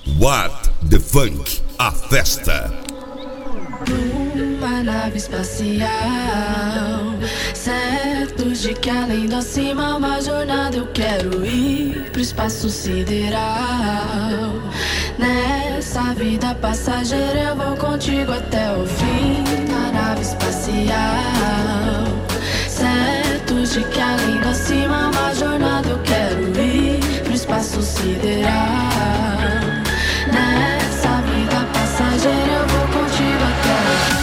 What the Funk, a festa. Uma nave espacial, certos de que além do acima uma jornada eu quero ir pro espaço sideral. Nessa vida passageira eu vou contigo até o fim. Na nave espacial, certos de que além do acima uma jornada eu quero ir pro espaço sideral. Nessa vida passageira eu vou contigo até o fim.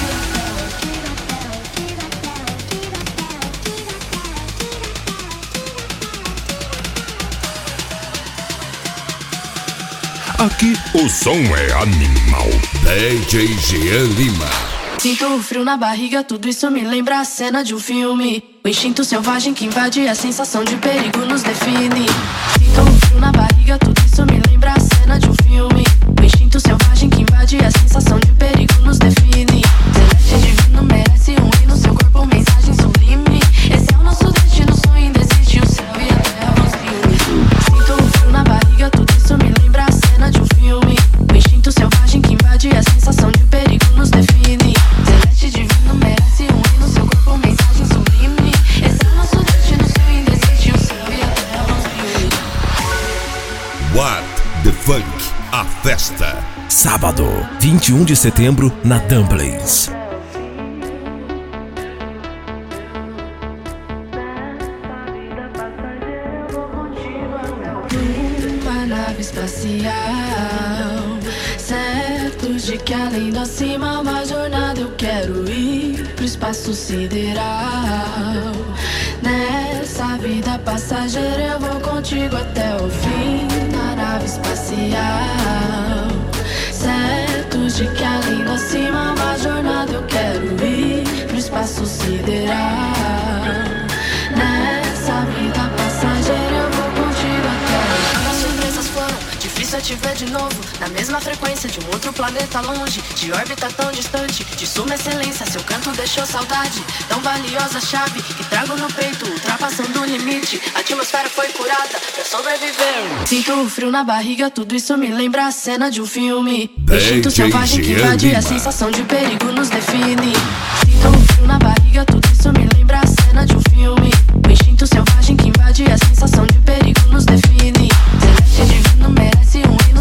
Aqui o som é animal. DJ Jean Lima. Sinto o frio na barriga, tudo isso me lembra a cena de um filme. O instinto selvagem que invade, a sensação de perigo nos define. Sinto o frio na barriga, tudo isso me lembra a cena de um filme. O instinto selvagem que invade, a sensação de perigo nos define. Celeste divino merece um hino, seu corpo mensagem sublime. Esse é o nosso destino, sonho indesiste, o céu e a terra vão se unir. Sinto o frio na barriga, tudo isso me lembra a cena de um filme. O instinto selvagem que invade, a sensação de perigo nos define. Celeste divino merece um hino, seu corpo mensagem sublime. Esse é o nosso destino, sonho indesiste, o céu e a terra vão se unir. What the Funk, a festa. Sábado, 21 de setembro, na Dumplings. Uma nave espacial, certos de que além do acima uma jornada eu quero ir pro espaço sideral. Nessa vida passageira eu vou contigo até o fim. Na nave espacial, certos de que além do acima uma jornada eu quero ir pro espaço sideral. Nessa vida passageira eu vou contigo até o fim. As surpresas foram, difícil é te ver de novo, na mesma frequência de um outro planeta longe, de órbita tão distante, de suma excelência, seu canto deixou saudade. Tão valiosa chave que trago no peito, ultrapassando o limite. A atmosfera foi curada pra sobreviver. Sinto o frio na barriga, tudo isso me lembra a cena de um filme. O instinto selvagem que invade, a sensação de perigo nos define. Sinto o frio na barriga, tudo isso me lembra a cena de um filme. O instinto selvagem que invade, a sensação de perigo nos define. Celeste divino merece um hino,